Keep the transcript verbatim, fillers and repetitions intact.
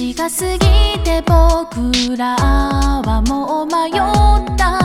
時が過ぎて僕らはもう迷った